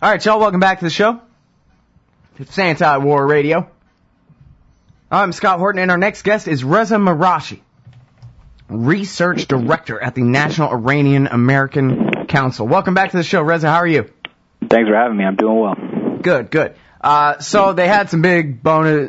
All right, y'all, welcome back to the show. It's Anti-War Radio. I'm Scott Horton, and our next guest is Reza Marashi, Research Director at the National Iranian American Council. Welcome back to the show, Reza. How are you? Thanks for having me. I'm doing well. Good, good. So they had some big bogus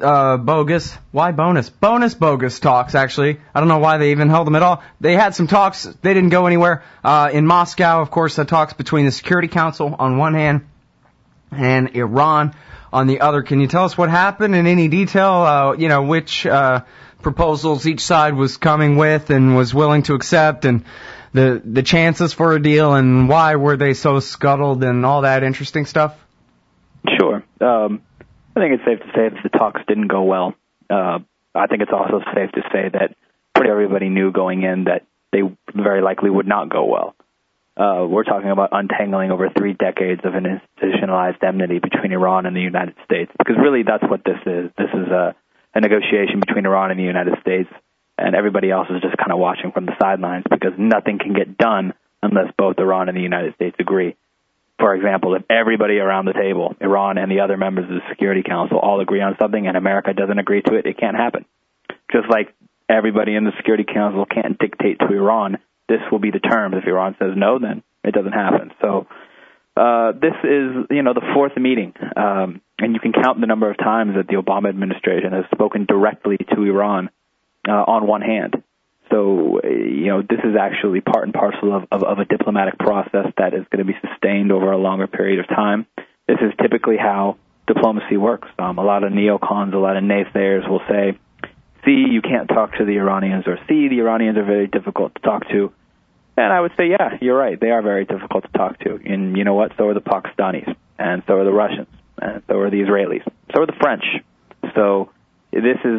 talks, actually. I don't know why they even held them at all. They had some talks. They didn't go anywhere. In Moscow, of course, the talks between the Security Council on one hand and Iran on the other. Can you tell us what happened in any detail? Which proposals each side was coming with and was willing to accept, and the chances for a deal, and why were they so scuttled and all that interesting stuff? Sure. I think it's safe to say that the talks didn't go well. I think it's also safe to say that pretty everybody knew going in that they very likely would not go well. We're talking about untangling over 3 decades of an institutionalized enmity between Iran and the United States, because really that's what this is. This is a negotiation between Iran and the United States, and everybody else is just kind of watching from the sidelines because nothing can get done unless both Iran and the United States agree. For example, if everybody around the table, Iran and the other members of the Security Council, all agree on something and America doesn't agree to it, it can't happen. Just like everybody in the Security Council can't dictate to Iran, this will be the terms. If Iran says no, then it doesn't happen. So this is, the 4th meeting, and you can count the number of times that the Obama administration has spoken directly to Iran on one hand. So, this is actually part and parcel of a diplomatic process that is going to be sustained over a longer period of time. This is typically how diplomacy works. A lot of neocons, a lot of naysayers will say, see, you can't talk to the Iranians, or see, the Iranians are very difficult to talk to. And I would say, yeah, you're right. They are very difficult to talk to. And you know what? So are the Pakistanis, and so are the Russians, and so are the Israelis, so are the French. So this is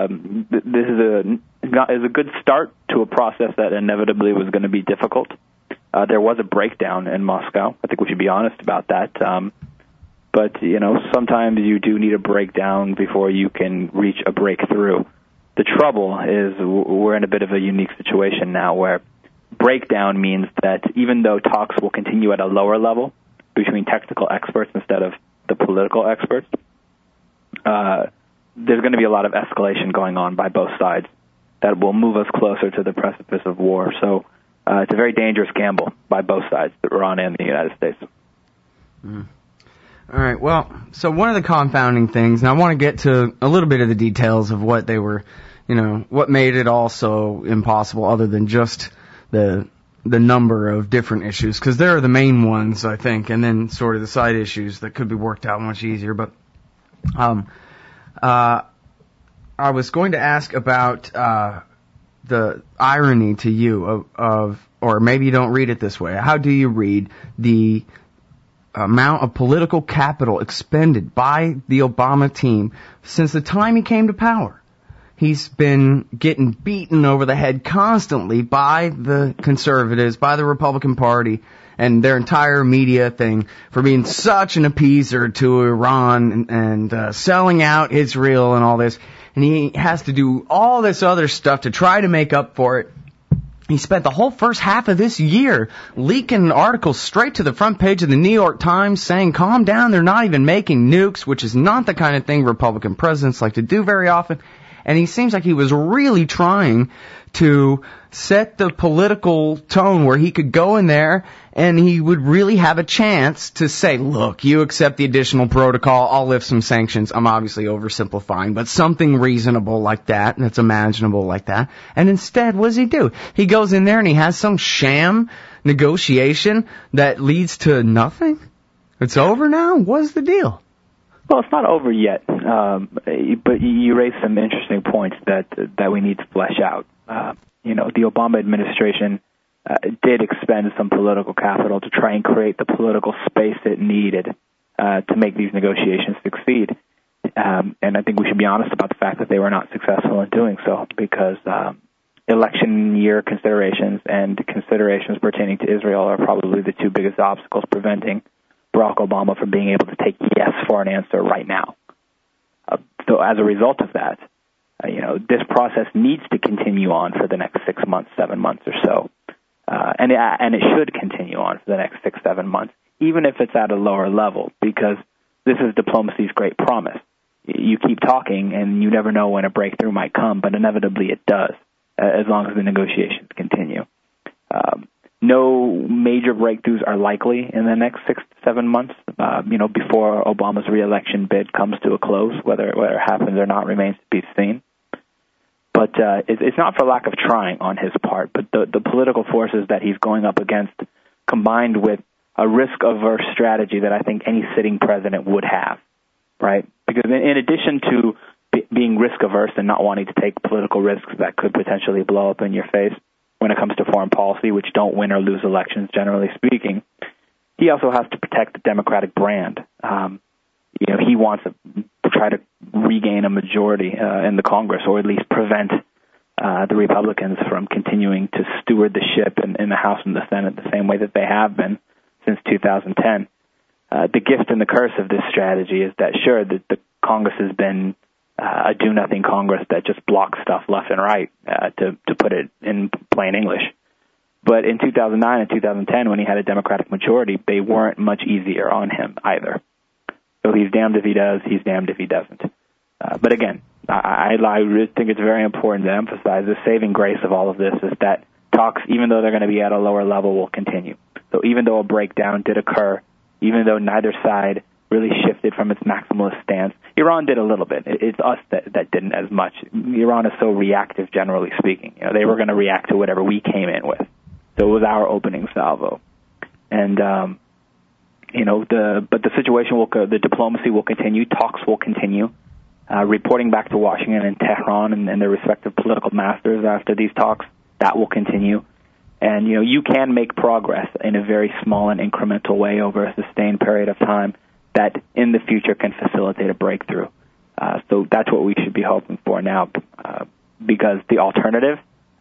a good start to a process that inevitably was going to be difficult. There was a breakdown in Moscow. I think we should be honest about that. But sometimes you do need a breakdown before you can reach a breakthrough. The trouble is we're in a bit of a unique situation now where breakdown means that even though talks will continue at a lower level between technical experts instead of the political experts, there's going to be a lot of escalation going on by both sides that will move us closer to the precipice of war. So it's a very dangerous gamble by both sides, Iran and the United States. Mm. All right, well, so one of the confounding things, and I want to get to a little bit of the details of what they were, what made it all so impossible other than just the number of different issues, because there are the main ones, I think, and then sort of the side issues that could be worked out much easier. But I was going to ask about the irony to you of, or maybe you don't read it this way. How do you read the amount of political capital expended by the Obama team since the time he came to power? He's been getting beaten over the head constantly by the conservatives, by the Republican Party, and their entire media thing for being such an appeaser to Iran and selling out Israel and all this. And he has to do all this other stuff to try to make up for it. He spent the whole first half of this year leaking articles straight to the front page of the New York Times saying, calm down, they're not even making nukes, which is not the kind of thing Republican presidents like to do very often. And he seems like he was really trying to set the political tone where he could go in there and he would really have a chance to say, look, you accept the additional protocol, I'll lift some sanctions. I'm obviously oversimplifying, but something reasonable like that, that's imaginable like that. And instead, what does he do? He goes in there and he has some sham negotiation that leads to nothing? It's over now? What's the deal? Well, it's not over yet, but you raised some interesting points that we need to flesh out. The Obama administration did expend some political capital to try and create the political space it needed to make these negotiations succeed. And I think we should be honest about the fact that they were not successful in doing so because election year considerations and considerations pertaining to Israel are probably the 2 biggest obstacles preventing Barack Obama from being able to take yes for an answer right now. So as a result of that, this process needs to continue on for the next 6 months, 7 months or so. And it should continue on for the next 6, 7 months, even if it's at a lower level, because this is diplomacy's great promise. You keep talking, and you never know when a breakthrough might come, but inevitably it does, as long as the negotiations continue. No major breakthroughs are likely in the next 6 to 7 months, before Obama's reelection bid comes to a close. Whether it happens or not remains to be seen. But it's not for lack of trying on his part, but the political forces that he's going up against, combined with a risk-averse strategy that I think any sitting president would have, right? Because in addition to being risk-averse and not wanting to take political risks that could potentially blow up in your face when it comes to foreign policy, which don't win or lose elections, generally speaking, he also has to protect the Democratic brand. He wants to try to regain a majority in the Congress, or at least prevent the Republicans from continuing to steward the ship in the House and the Senate the same way that they have been since 2010. The gift and the curse of this strategy is that, sure, the Congress has been a do-nothing Congress that just blocks stuff left and right, to put it in plain English. But in 2009 and 2010, when he had a Democratic majority, they weren't much easier on him either. So he's damned if he does, he's damned if he doesn't. But again, I really think it's very important to emphasize the saving grace of all of this is that talks, even though they're going to be at a lower level, will continue. So even though a breakdown did occur, even though neither side really shifted from its maximalist stance, Iran did a little bit. It's us that didn't as much. Iran is so reactive, generally speaking. They were going to react to whatever we came in with. So it was our opening salvo. And, but the situation the diplomacy will continue, talks will continue, reporting back to Washington and Tehran and their respective political masters after these talks, that will continue. And, you can make progress in a very small and incremental way over a sustained period of time that in the future can facilitate a breakthrough. So that's what we should be hoping for now, because the alternative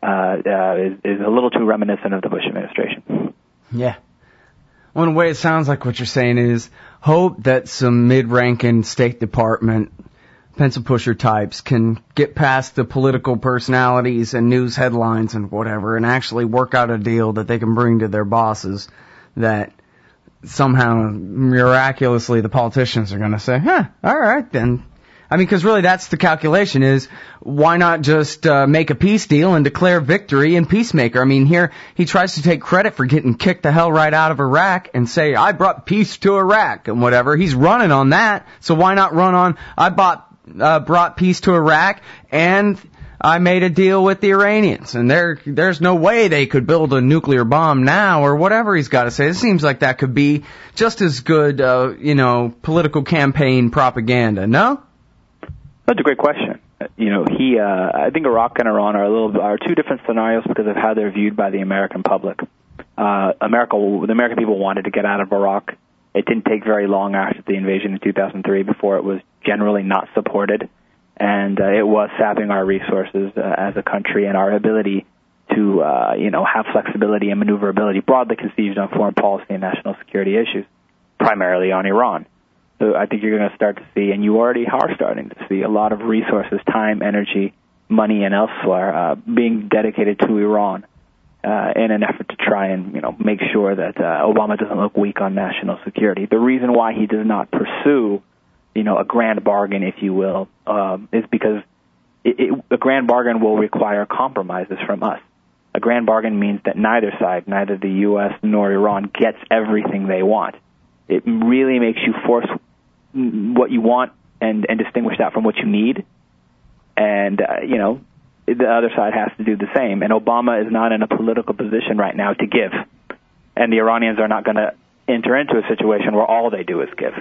is a little too reminiscent of the Bush administration. Yeah. One way it sounds like what you're saying is hope that some mid-ranking State Department pencil pusher types can get past the political personalities and news headlines and whatever and actually work out a deal that they can bring to their bosses that somehow miraculously the politicians are going to say, all right then. I mean, because really that's the calculation is, why not just make a peace deal and declare victory in peacemaker? I mean, here he tries to take credit for getting kicked the hell right out of Iraq and say, I brought peace to Iraq and whatever. He's running on that, so why not run on, I brought peace to Iraq and I made a deal with the Iranians, and there's no way they could build a nuclear bomb now, or whatever he's got to say. It seems like that could be just as good, political campaign propaganda, no? That's a great question. I think Iraq and Iran are two different scenarios because of how they're viewed by the American public. The American people wanted to get out of Iraq. It didn't take very long after the invasion in 2003 before it was generally not supported, and it was sapping our resources as a country and our ability to, have flexibility and maneuverability broadly conceived on foreign policy and national security issues, primarily on Iran. So I think you're going to start to see, and you already are starting to see, a lot of resources, time, energy, money, and elsewhere being dedicated to Iran in an effort to try and make sure that Obama doesn't look weak on national security. The reason why he does not pursue a grand bargain, if you will, is because a grand bargain will require compromises from us. A grand bargain means that neither side, neither the U.S. nor Iran, gets everything they want. It really makes you force what you want and distinguish that from what you need. And, the other side has to do the same. And Obama is not in a political position right now to give. And the Iranians are not going to enter into a situation where all they do is give.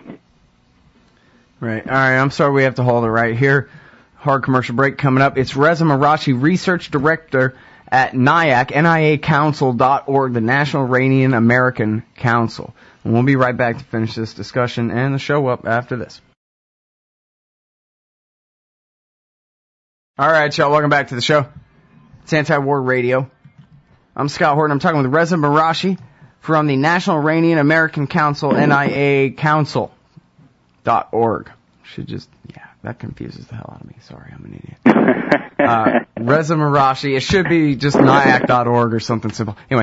Right. All right. I'm sorry we have to hold it right here. Hard commercial break coming up. It's Reza Marashi, Research Director at NIAC, NIACouncil.org, the National Iranian American Council. And we'll be right back to finish this discussion and the show up after this. All right, y'all. Welcome back to the show. It's Anti-War Radio. I'm Scott Horton. I'm talking with Reza Marashi from the National Iranian American Council, NIACouncil.org. that confuses the hell out of me. Sorry, I'm an idiot. Reza Marashi, it should be just NIAC.org or something simple. Anyway,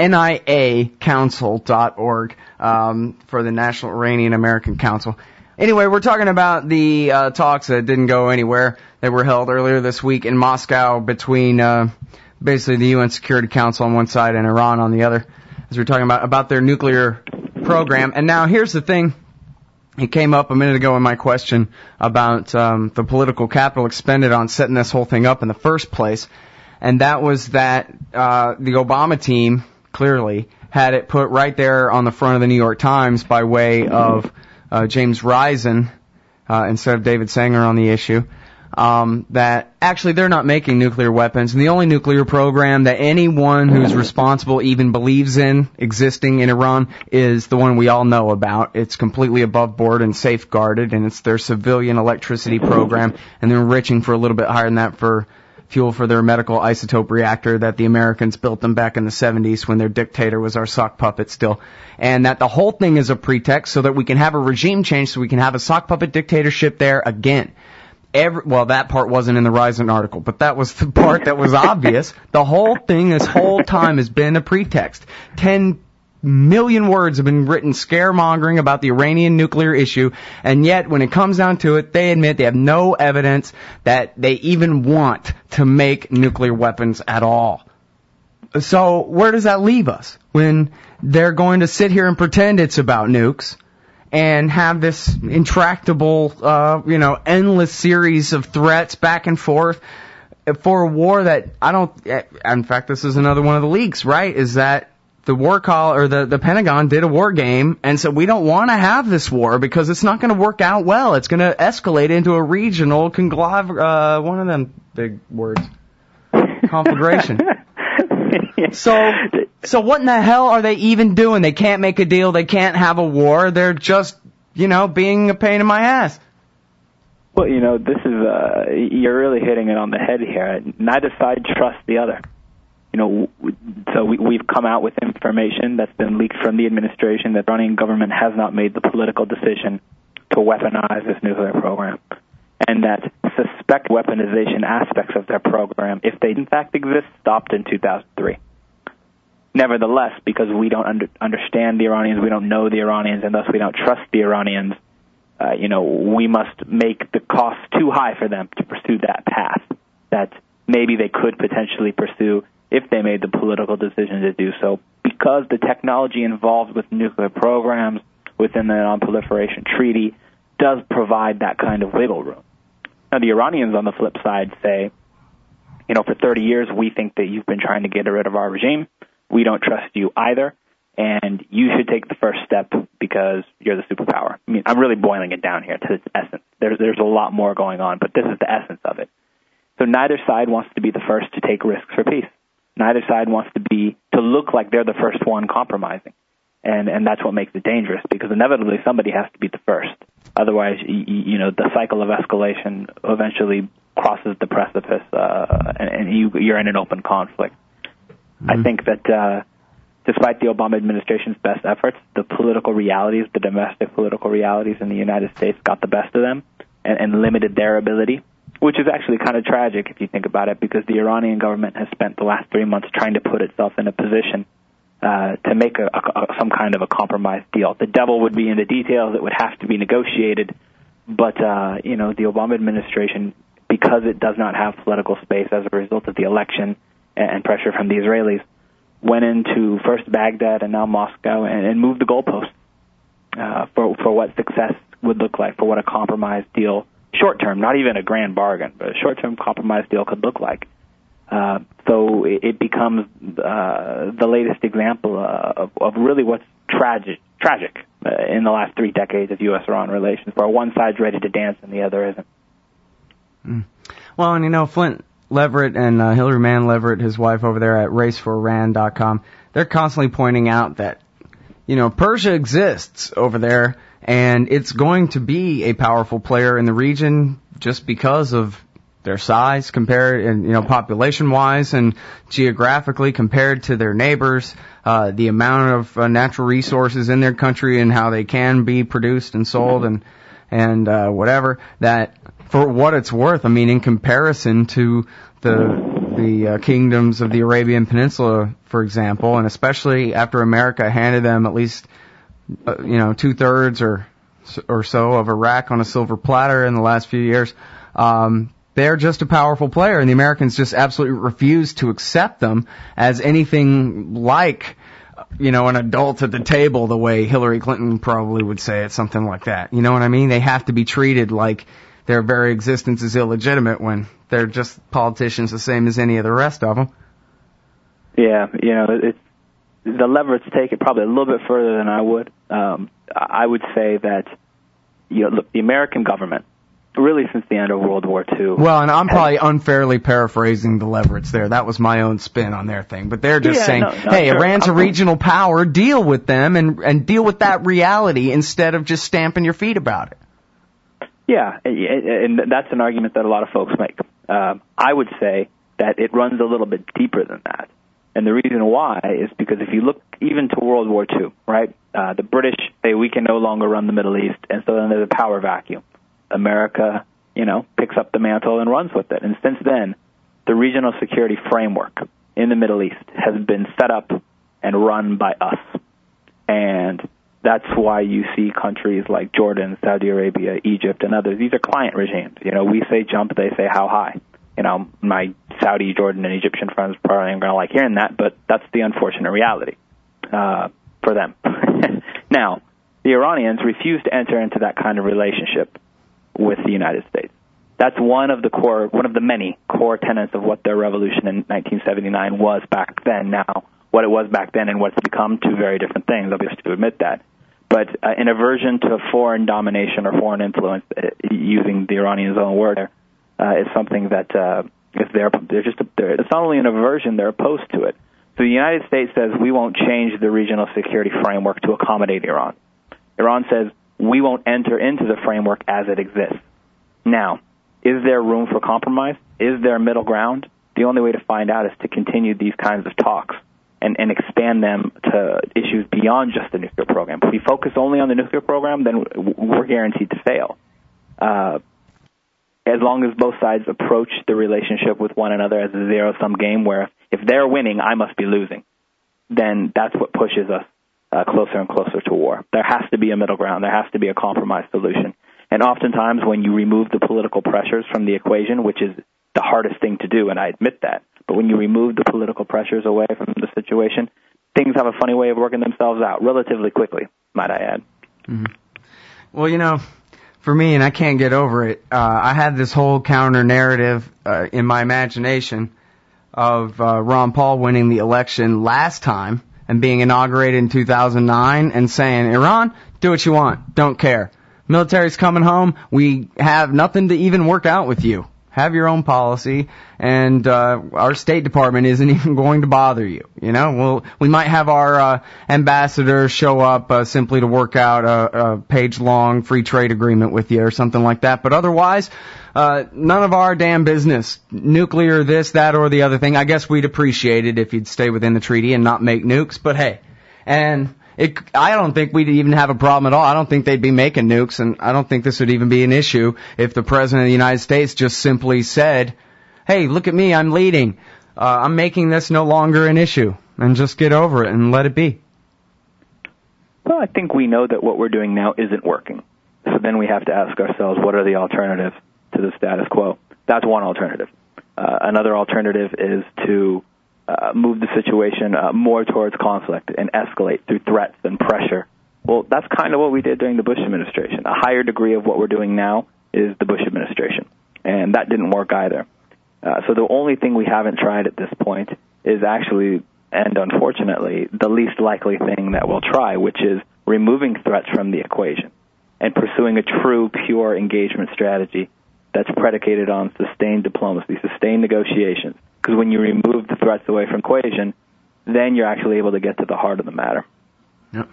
NIACouncil.org, for the National Iranian American Council. Anyway, we're talking about the talks that didn't go anywhere that were held earlier this week in Moscow between basically the UN Security Council on one side and Iran on the other, as we're talking about their nuclear program. And now here's the thing. It came up a minute ago in my question about the political capital expended on setting this whole thing up in the first place, and that was that the Obama team clearly had it put right there on the front of the New York Times by way of James Risen instead of David Sanger on the issue, that actually they're not making nuclear weapons, and the only nuclear program that anyone who's responsible even believes in existing in Iran is the one we all know about. It's completely above board and safeguarded, and it's their civilian electricity program, and they're enriching for a little bit higher than that for fuel for their medical isotope reactor that the Americans built them back in the 70s when their dictator was our sock puppet still. And that the whole thing is a pretext so that we can have a regime change, so we can have a sock puppet dictatorship there again. That part wasn't in the Risen article, but that was the part that was obvious. The whole thing this whole time has been a pretext. 10 million words have been written scaremongering about the Iranian nuclear issue, and yet when it comes down to it, they admit they have no evidence that they even want to make nuclear weapons at all. So where does that leave us when they're going to sit here and pretend it's about nukes and have this intractable, endless series of threats back and forth for a war that in fact, this is another one of the leaks, right? Is that the the Pentagon did a war game, and so we don't want to have this war because it's not going to work out well. It's going to escalate into a regional one of them big words, conflagration. So what in the hell are they even doing? They can't make a deal. They can't have a war. They're just, being a pain in my ass. Well, this is, you're really hitting it on the head here. Neither side trusts the other. So we've come out with information that's been leaked from the administration that the Iranian government has not made the political decision to weaponize this nuclear program, and that suspect weaponization aspects of their program, if they in fact exist, stopped in 2003. Nevertheless, because we don't understand the Iranians, we don't know the Iranians, and thus we don't trust the Iranians, we must make the cost too high for them to pursue that path that maybe they could potentially pursue if they made the political decision to do so, because the technology involved with nuclear programs within the Non-Proliferation Treaty does provide that kind of wiggle room. Now, the Iranians, on the flip side, say, for 30 years, we think that you've been trying to get rid of our regime. We don't trust you either, and you should take the first step because you're the superpower. I mean, I'm really boiling it down here to its essence. There's a lot more going on, but this is the essence of it. So neither side wants to be the first to take risks for peace. Neither side wants to look like they're the first one compromising. And that's what makes it dangerous, because inevitably somebody has to be the first. Otherwise, the cycle of escalation eventually crosses the precipice, and you're in an open conflict. Mm-hmm. I think that despite the Obama administration's best efforts, the political realities, the domestic political realities in the United States got the best of them and limited their ability, which is actually kind of tragic if you think about it, because the Iranian government has spent the last 3 months trying to put itself in a position to make some kind of a compromise deal. The devil would be in the details. It would have to be negotiated. But, the Obama administration, because it does not have political space as a result of the election and pressure from the Israelis, went into first Baghdad and now Moscow and moved the goalposts for what success would look like, for what a compromise deal, short-term, not even a grand bargain, but a short-term compromise deal could look like. So it becomes the latest example of really what's tragic in the last 3 decades of U.S.-Iran relations, where one side's ready to dance and the other isn't. Mm. Well, and Flint Leverett and Hillary Mann Leverett, his wife over there at RaceForIran.com, they're constantly pointing out that, Persia exists over there, and it's going to be a powerful player in the region just because of their size compared, and population-wise and geographically compared to their neighbors, the amount of natural resources in their country and how they can be produced and sold, and and whatever, that for what it's worth, I mean, in comparison to the kingdoms of the Arabian Peninsula, for example, and especially after America handed them at least, 2/3 or so of Iraq on a silver platter in the last few years, they're just a powerful player, and the Americans just absolutely refuse to accept them as anything like, an adult at the table, the way Hillary Clinton probably would say it, something like that. You know what I mean? They have to be treated like their very existence is illegitimate when they're just politicians the same as any of the rest of them. Yeah, the leverage take it probably a little bit further than I would. I would say that, look, the American government, really since the end of World War II. Well, and I'm probably unfairly paraphrasing the leverage there. That was my own spin on their thing. But they're just saying, hey, sure. Iran's a regional power, deal with them and deal with that reality instead of just stamping your feet about it. Yeah, and that's an argument that a lot of folks make. I would say that it runs a little bit deeper than that. And the reason why is because if you look even to World War II, right, the British say we can no longer run the Middle East, and so then there's a power vacuum. America, picks up the mantle and runs with it. And since then, the regional security framework in the Middle East has been set up and run by us. And that's why you see countries like Jordan, Saudi Arabia, Egypt, and others. These are client regimes. We say jump, they say how high. My Saudi, Jordan, and Egyptian friends probably aren't going to like hearing that, but that's the unfortunate reality for them. Now, the Iranians refuse to enter into that kind of relationship with the United States. That's one of the many core tenets of what their revolution in 1979 was back then. Now, what it was back then and what's become, two very different things. I'll be able to admit that. But an aversion to foreign domination or foreign influence, using the Iranians' own word, is something that it's not only an aversion, they're opposed to it. So the United States says we won't change the regional security framework to accommodate Iran. Iran says we won't enter into the framework as it exists. Now, is there room for compromise? Is there middle ground? The only way to find out is to continue these kinds of talks and expand them to issues beyond just the nuclear program. If we focus only on the nuclear program, then we're guaranteed to fail. As long as both sides approach the relationship with one another as a zero-sum game where if they're winning, I must be losing, then that's what pushes us closer and closer to war. There has to be a middle ground. There has to be a compromise solution. And oftentimes when you remove the political pressures from the equation, which is the hardest thing to do, and I admit that, but when you remove the political pressures away from the situation, things have a funny way of working themselves out relatively quickly, might I add. Mm-hmm. Well, for me, and I can't get over it, I had this whole counter-narrative in my imagination of Ron Paul winning the election last time and being inaugurated in 2009 and saying, Iran, do what you want, don't care. Military's coming home, we have nothing to even work out with you. Have your own policy, and our State Department isn't even going to bother you. We might have our ambassador show up simply to work out a page-long free trade agreement with you or something like that. But otherwise, none of our damn business. Nuclear, this, that, or the other thing. I guess we'd appreciate it if you'd stay within the treaty and not make nukes. But hey, I don't think we'd even have a problem at all. I don't think they'd be making nukes, and I don't think this would even be an issue if the President of the United States just simply said, hey, look at me, I'm leading. I'm making this no longer an issue, and just get over it and let it be. Well, I think we know that what we're doing now isn't working. So then we have to ask ourselves, what are the alternatives to the status quo? That's one alternative. Another alternative is to move the situation more towards conflict and escalate through threats and pressure. Well, that's kind of what we did during the Bush administration. A higher degree of what we're doing now is the Bush administration, and that didn't work either. So the only thing we haven't tried at this point is actually, and unfortunately, the least likely thing that we'll try, which is removing threats from the equation and pursuing a true, pure engagement strategy that's predicated on sustained diplomacy, sustained negotiations. Because when you remove the threats away from the equation, then you're actually able to get to the heart of the matter. Yep.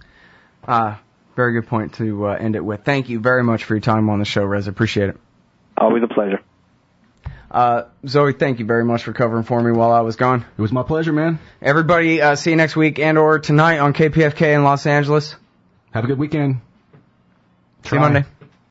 Very good point to end it with. Thank you very much for your time on the show, Rez. I appreciate it. Always a pleasure. Zoe, thank you very much for covering for me while I was gone. It was my pleasure, man. Everybody, see you next week and or tonight on KPFK in Los Angeles. Have a good weekend. See you Monday.